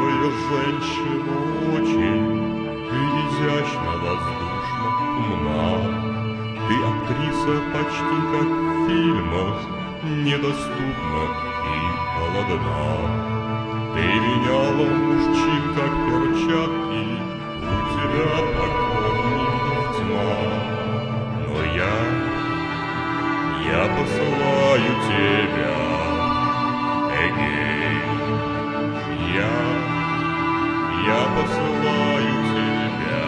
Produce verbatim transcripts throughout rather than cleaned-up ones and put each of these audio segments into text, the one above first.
красивая женщина очень, ты изящна, воздушна, умна. Ты актриса почти как в фильмах, недоступна и холодна. Ты меняла мужчин как перчатки, у тебя поклонников тьма. Но я, я посылаю тебя, эгей. Я, я посылаю тебя,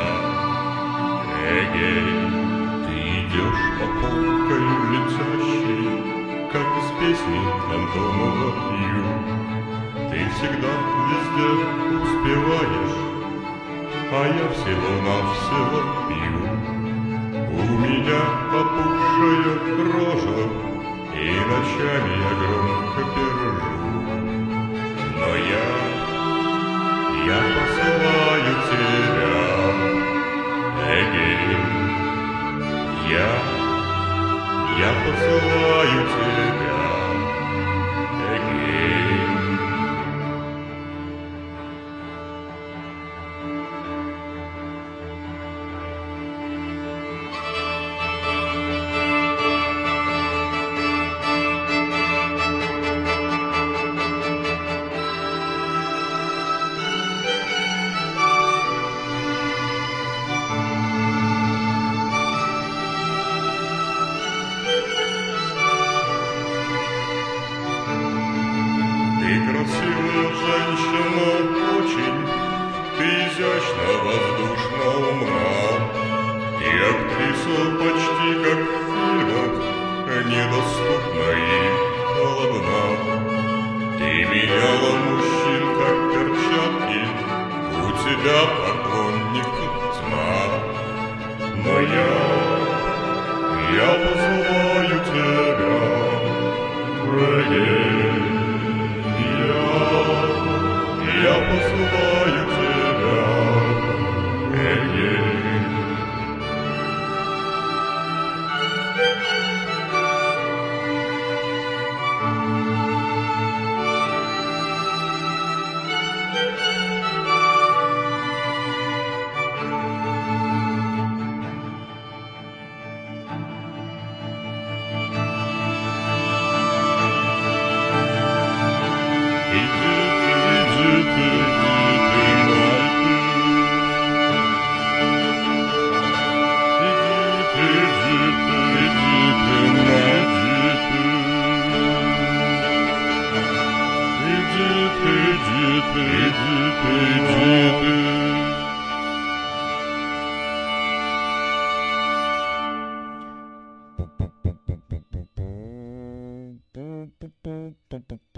эгей. Ты идешь по полкой летящей, как из песни Антонова Ю. Ты всегда везде успеваешь, а я всего-навсего пью. У меня опухшая рожа, и ночами я громко пержу. Но я, я посылаю тебя, эгей. Я, я посылаю тебя, эгей. Ты красивая женщина очень, ты изящна, воздушна, умна. И актриса почти как в фильмах, недоступна и холодна. Ты меняла мужчин как перчатки, у тебя поклонников тьма. Но я, я посылаю тебя, эгей. Я посылаю тебя, эгей. Boom, boom, boom, boom, boom.